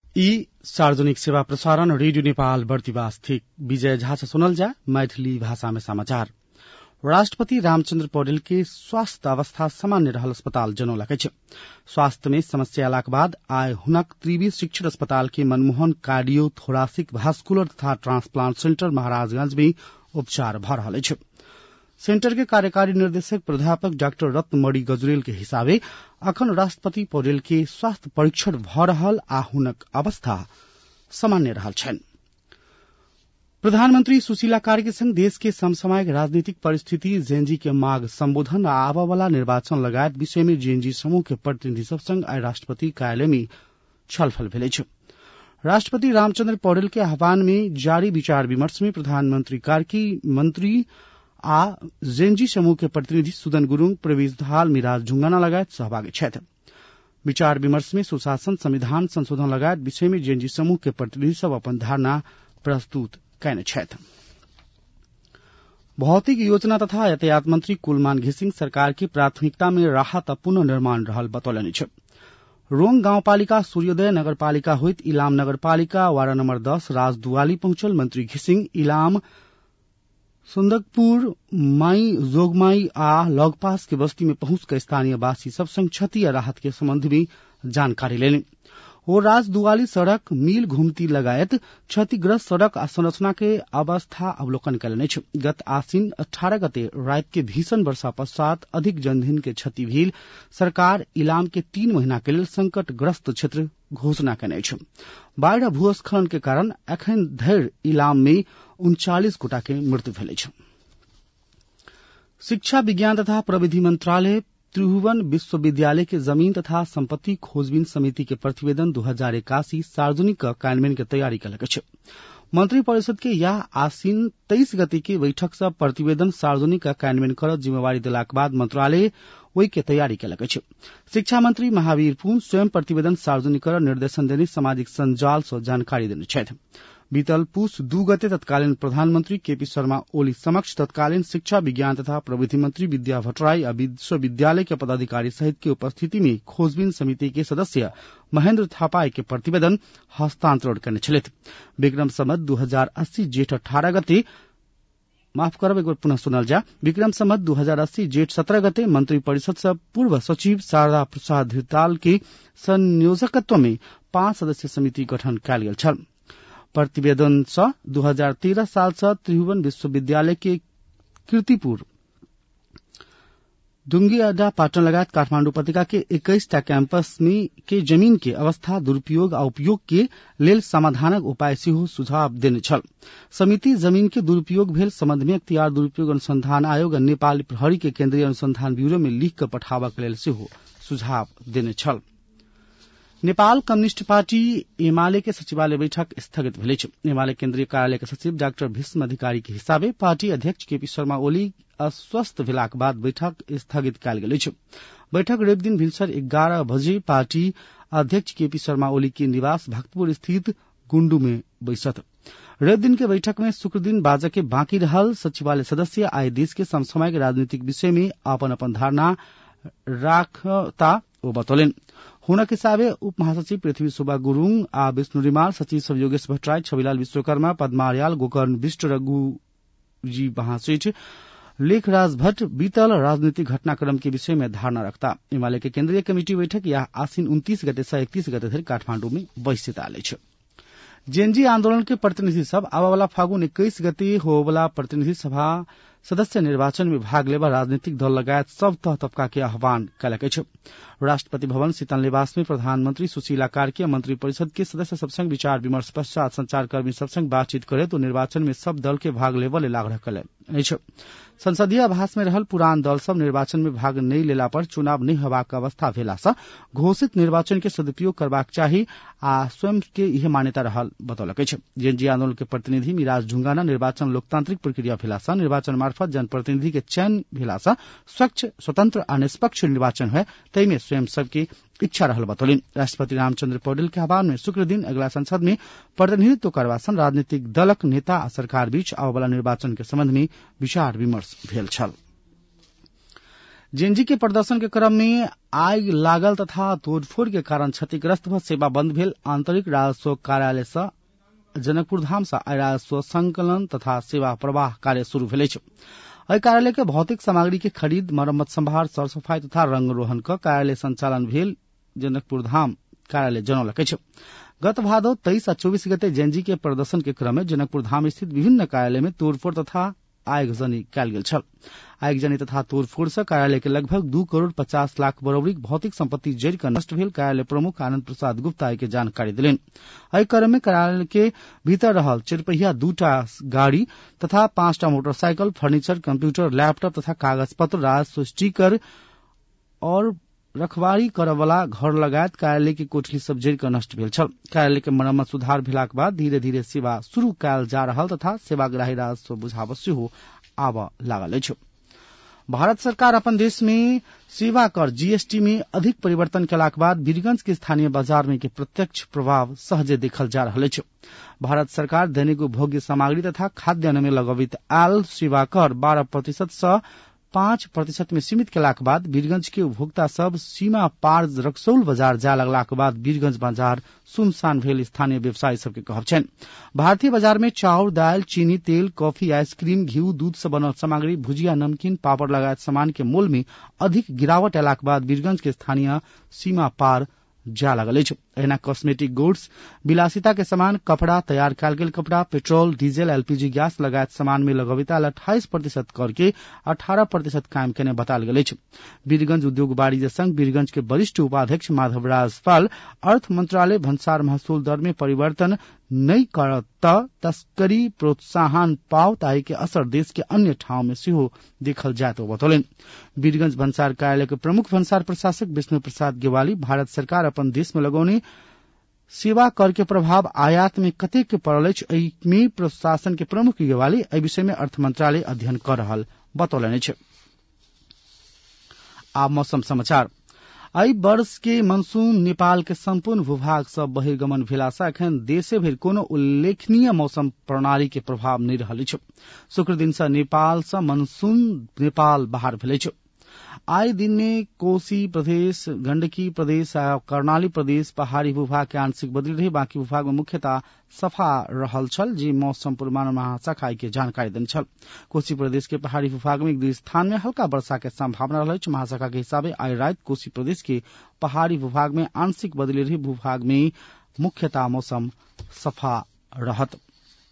ई सार्वजनिक सेवा प्रसारण रेडियो नेपाल बर्दिवास थिक विजय झा से सुनल जा मैथिली भाषा में समाचार। राष्ट्रपति रामचंद्र पौडेल के स्वास्थ्य अवस्था सामान्य रहल अस्पताल जनौलकै छ। स्वास्थ्य में समस्या अयलाक बाद आइ हुनक त्रिवी शिक्षण अस्पताल के मनमोहन कार्डियो थोरासिक भास्कुलर तथा ट्रांसप्लांट सेंटर महाराजगंज में उपचार भ रहल छ। सेंटर के कार्यकारी निर्देशक प्राध्यापक डाक्टर रत्नमणि गजुरेल के हिसाबे अखन राष्ट्रपति पौडेल के स्वास्थ्य परीक्षण भ रहल आ हुनक अवस्था सामान्य रहल छन्। प्रधानमंत्री सुशीला कार्की संग देश के समसामयिक राजनीतिक परिस्थिति, जेएनजी के माग सम्बोधन आ आबवाला निर्वाचन लगायत विषय में जेएनजी समूह के प्रतिनिधि सब संग आइ राष्ट्रपति कार्यालय में छलफल भेलै छ। राष्ट्रपति रामचंद्र पौडेल के आह्वान में जारी विचार विमर्श में प्रधानमंत्री कार्की, मंत्री आ जेएनजी समूह के प्रतिनिधि सुदन गुरूङ, प्रवेश दाहाल, मिराज ढुंगाना लगायत सहभागी छथि। विचार विमर्श में सुशासन, संविधान संशोधन लगायत विषय में जेएनजी समूह के प्रतिनिधि सब अपन धारणा प्रस्तुत कैने छथि। भौतिक योजना तथा यातायात मंत्री कुलमान घिसिङ सरकार की प्राथमिकता में राहत पुनः निर्माण रहल बतौलनि छ। रोङ गाउँपालिका, सूर्योदय नगरपालिका होइत इलाम नगरपालिका वार्ड नम्बर 10 राजदुवाली पहुंचल मंत्री घिसिङ इलाम, सुन्दकपुर, माई जोगमाई आ लगपास के बस्ती में पहुंच कर स्थानीय वासी सब संग क्षति या राहत के संबंध में जानकारी लेने और राजदुवाली सड़क, मील घुमती लगायत क्षतिग्रस्त सड़क आ संरचना के अवस्था अवलोकन कयलनि छ। गत आश्विन 18 गते रात के भीषण वर्षा पश्चात अधिक जनधन के क्षति भेल सरकार इलाम के 3 महीना के लेल संकटग्रस्त क्षेत्र घोषणा कयने छ। बाढ़ आ भूस्खलन के कारण एखन धरि इलाम में 39 गोटा के मृत्यु भेल छ। शिक्षा विज्ञान तथा प्रविधि मंत्रालय त्रिभुवन विश्वविद्यालय के जमीन तथा संपत्ति खोजबीन समिति के प्रतिवेदन 2081 सार्वजनिक कार्यान्वयन के तैयारी कयलक छ। मंत्री परिषद के यह आश्विन 23 गते के बैठक से प्रतिवेदन सार्वजनिक कार्यान्वयन कर जिम्मेवारी देलाक बाद मंत्रालय वही के तैयारी कयलक छ। शिक्षा मंत्री महावीर पुन स्वयं प्रतिवेदन सार्वजनिक कर निर्देशन देने सामाजिक संजाल से जानकारी देने छथि। बीतल पुष 2 गते तत्कालीन प्रधानमंत्री केपी शर्मा ओली समक्ष तत्कालीन शिक्षा विज्ञान तथा प्रविधि मंत्री विद्या भट्टराई और विश्वविद्यालय के पदाधिकारी सहित की उपस्थिति में खोजबीन समिति के सदस्य महेंद्र थापाई के प्रतिवेदन हस्तांतरण करने छले। विक्रम संवत 2080 जेठ 18 गते माफ करब एक बार पुनः सुनल जा। विक्रम संवत 2080 जेठ 17 गते मंत्री परिषद से पूर्व सचिव शारदा प्रसाद धिताल के संयोजकत्व में 5 सदस्यीय समिति गठन कयल गेल छल। प्रतिवेदन से 2013 साल से त्रिभुवन विश्वविद्यालय के कीर्तिपुर, डुंगी अड्डा, पाटन लगायत काठमांडू उपत्यका के 21टा कैंपस में के जमीन के अवस्था, दुरुपयोग आ उपयोग के लेल समाधानक उपाय सेहो सुझाव देने छल। समिति जमीन के दुरुपयोग भेल संबंध में अख्तियार दुरुपयोग अनुसंधान आयोग और नेपाल प्रहरी के केंद्रीय अनुसंधान ब्यूरो में लिख कर पठाबक लेल सेहो सुझाव देने छल। नेपाल कम्युनिस्ट पार्टी एमाले के सचिवालय बैठक स्थगित भेल छ। एमाले केंद्रीय कार्यालय के सचिव डाक्टर भीष्म अधिकारी के हिसाबे पार्टी अध्यक्ष केपी शर्मा ओली अस्वस्थ भेलाक बाद बैठक स्थगित कयल गेल छ। बैठक रवि दिन भिनसर 11 बजे पार्टी अध्यक्ष केपी शर्मा ओली के निवास भक्तपुर स्थित गुंडू में बैसत। रवि दिन के बैठक में शुक्र दिन बाजा के बाकी रहल सचिवालय सदस्य आए देश के समसामयिक राजनीतिक विषय में अपन अपन धारणा राखता वो बतौलन। हुनक हिसाबे उप महासचिव पृथ्वी सुब्बा गुरूङ आ विष्णु रिमाल, सचिव सब योगेश भट्टराई, छविलाल विश्वकर्मा, पद्मा आर्याल, गोकर्ण विष्ट, रघुजी महासेठ, लेखराज भट्ट बीतल राजनीतिक घटनाक्रम के विषय में धारणा रखता। एमाले के केंद्रीय कमेटी बैठक यह आश्विन 29 गते से 31 गते धरि काठमांडू में बैसित आले छ। जेएनजी आंदोलन के प्रतिनिधि सब आवावाला फागुन 21 गते होवाला प्रतिनिधि सभा सदस्य निर्वाचन में भाग लेवा राजनीतिक दल लगायत सब तह तबका के आह्वान कयलक छ। राष्ट्रपति भवन शीतल निवास में प्रधानमंत्री सुशीला कार्की मंत्री परिषद के सदस्य सब संग विचार विमर्श पश्चात संचारकर्मी सब संग बातचीत करे तो निर्वाचन में सब दल के भाग लेवा लेल आग्रह कयलनि छ। संसदीय आवास में रहल पुरान दल सब निर्वाचन में भाग नहीं लेला पर चुनाव नहीं होबाक अवस्था भेला से घोषित निर्वाचन के सदुपयोग करबाक चाही आ स्वयं के यह मान्यता रहल बतौलक छ। जेएनजी आंदोलन के प्रतिनिधि मिराज ढुंगाना निर्वाचन लोकतांत्रिक प्रक्रिया भेला से निर्वाचन मार्फत जनप्रतिनिधि के चयन भेला से स्वच्छ, स्वतंत्र आ निष्पक्ष निर्वाचन है तई में स्वयं सबकी इच्छा रहल बतौलिन। राष्ट्रपति रामचंद्र पौडेल के आह्वान में शुक्र दिन अगला संसद में प्रतिनिधित्व करवासन राजनीतिक दलक नेता आ सरकार बीच आबोवाला निर्वाचन के संबंध में विचार विमर्श भेल छल। जेएनजी के प्रदर्शन के क्रम में आग लागल तथा तोड़फोड़ के कारण क्षतिग्रस्त भ सेवा बंद भेल आंतरिक राजस्व कार्यालय से जनकपुर धाम से आय राजस्व संकलन तथा सेवा प्रवाह कार्य शुरू भेल अछि। एहि कार्यालय के भौतिक सामग्री के खरीद मरम्मत संभार सरसफाई तथा रंगरोहन क कार्यालय संचालन भेल जनकपुर धाम कार्यालय जनौलक अछि। गत भादौ 23 आ 24 गते जेएनजी के प्रदर्शन के क्रम में जनकपुर धाम स्थित विभिन्न कार्यालय में तोड़फोड़ तथा आगजनी कयल गेल छल। आगजनी तथा तोड़फोड़ से कार्यालय के लगभग 2 करोड़ 50 लाख बराबरीक भौतिक संपत्ति जरि कऽ नष्ट भेल कार्यालय प्रमुख आनंद प्रसाद गुप्ता के जानकारी देलनि। एहि क्रम में कार्यालय के भीतर रहल 4 पहिया 2टा गाड़ी तथा 5टा मोटरसाइकिल, फर्नीचर, कंप्यूटर, लैपटॉप तथा कागज पत्र, राजस्व स्टीकर और रखवारी करवला घर लगायत कार्यालय के कोठली सब जरि कऽ नष्ट भेल छल। कार्यालय के मरम्मत सुधार भेलाक बाद धीरे धीरे सेवा शुरू कयल जा रहल तथा सेवाग्राही राजस्व बुझाब सेहो आबऽ लागल अछि। भारत सरकार अपन देश में सेवा कर जीएसटी में अधिक परिवर्तन केलाक बाद वीरगंज के स्थानीय बाजार में के प्रत्यक्ष प्रभाव सहजे देखल जा रहल अछि। भारत सरकार दैनिक उपभोग्य सामग्री तथा खाद्यान्न में लगवित आयल सेवा कर 12% से 5% में सीमित केलाक बाद वीरगंज के उपभोक्ता सब सीमा पार रक्सौल बाजार जाय लगलाक बाद वीरगंज बाजार सुनसान भेल स्थानीय व्यवसायी सबके कहब छनि। भारतीय बाजार में चाउर, दाल, चीनी, तेल, कॉफी, आइसक्रीम, घी, दूध से बनल सामग्री, भुजिया, नमकीन, पापड़ लगायत सामान के मोल में अधिक गिरावट अयलाक बाद वीरगंज के स्थानीय सीमा पार जा लगल अछि। एहिना कॉस्मेटिक गुड्स, विलासिता के सामान, कपड़ा, तैयार कयल गेल कपड़ा, पेट्रोल, डीजल, एलपीजी गैस लगायत सामान में लगवित 28% कर के 18% कायम केने बताल गेल अछि। वीरगंज उद्योग वाणिज्य संघ वीरगंज के वरिष्ठ उपाध्यक्ष माधव राजपाल अर्थ मंत्रालय भन्सार महसूल दर में परिवर्तन नहीं करत त तस्करी प्रोत्साहन पाओ ताहि के असर देश के अन्य ठाव में सेहो देखल जाय तो बतौलन। वीरगंज भन्सार कार्यालय के प्रमुख भन्सार प्रशासक विष्णु प्रसाद गेवाली भारत सरकार अपन देश में लगौने सेवा कर के प्रभाव आयात में कतेक पड़ल अछि एहि में प्रशासन के प्रमुख गेवाली एहि विषय में अर्थ मंत्रालय अध्ययन कर रहल बतौलन अछि। आब मौसम समाचार। एहि वर्ष के मानसून नेपाल के संपूर्ण भूभाग से बहिर्गमन भेला से एखन देशे भरि कोनो उल्लेखनीय मौसम प्रणाली के प्रभाव नहि रहल अछि। शुक्र दिन से नेपाल से मानसून नेपाल बाहर भेल अछि। आइ दिन में कोशी प्रदेश, गंडकी प्रदेश आ कर्णाली प्रदेश पहाड़ी भूभाग के आंशिक बदली रही, बाकी भूभाग में मुख्यतः सफा रहल छल जे मौसम पूर्वानुमान महाशाखा के जानकारी देने छल। कोशी प्रदेश के पहाड़ी भूभाग में एक दू स्थान में हल्का वर्षा के संभावना रहल अछि। महाशाखा के हिसाबे आइ राति कोशी प्रदेश के पहाड़ी भूभाग में आंशिक बदली रही, भूभाग में मुख्यतः मौसम सफा रहत।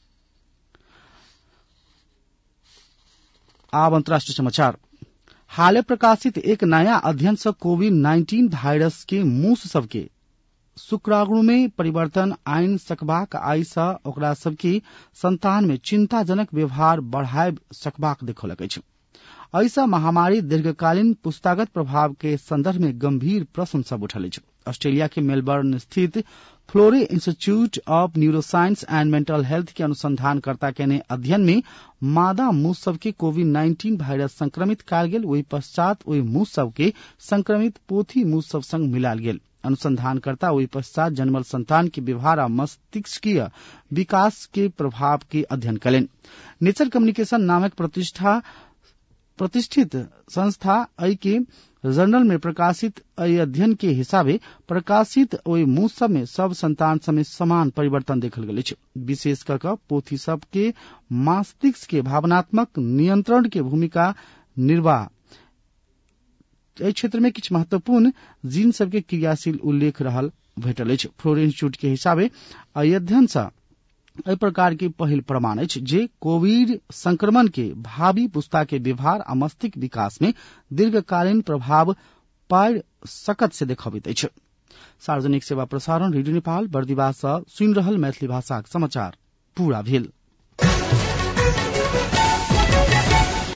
आब अंतर्राष्ट्रीय समाचार। हाले प्रकाशित एक नया अध्ययन से कोविड-19 वायरस के मूस सबके शुक्राणु में परिवर्तन आइन सकबाक आइ से ओकरा सबके संतान में चिंताजनक व्यवहार बढ़ाय सकबाक देखौलक अछि। ऐसा महामारी दीर्घकालीन पुस्तागत प्रभाव के संदर्भ में गंभीर प्रश्न सब उठल अछि। ऑस्ट्रेलिया के मेलबर्न स्थित Florey institute of neuroscience and mental health के अनुसंधानकर्ता के अध्ययन में मादा मूस सबके कोविड-19 वायरस संक्रमित कयल गेल। ओहि पश्चात ओहि मूस सबके संक्रमित पोथी मूस सब संग मिलायल गेल। अनुसंधानकर्ता ओहि पश्चात जन्मल संतान के व्यवहार आ मस्तिष्कीय विकास के प्रभाव के अध्ययन कयलनि। नेचर कम्युनिकेशन नामक प्रतिष्ठित संस्था एहि के जर्नल में प्रकाशित अध्ययन के हिसाबे प्रकाशित ओहि मूस सब में सब संतान सब में समान परिवर्तन देखल गेल अछि। विशेष करके पोथी सब के मस्तिष्क के भावनात्मक नियंत्रण के भूमिका निर्वाह एहि क्षेत्र में किछु महत्वपूर्ण जीन सब के क्रियाशील उल्लेख रहल भेटल अछि। फ्लोरे इंस्टीट्यूट के हिसाबे अध्ययन से एहि प्रकार के पहिल प्रमाण अछि जे कोविड संक्रमण के भावी पुस्ता के व्यवहार आ मस्तिष्क विकास में दीर्घकालीन प्रभाव पाड़ि सकत से देखबैत अछि। सार्वजनिक सेवा प्रसारण रेडियो नेपाल बर्दिवास सँ सुनि रहल मैथिली भाषाक समाचार पूरा भेल।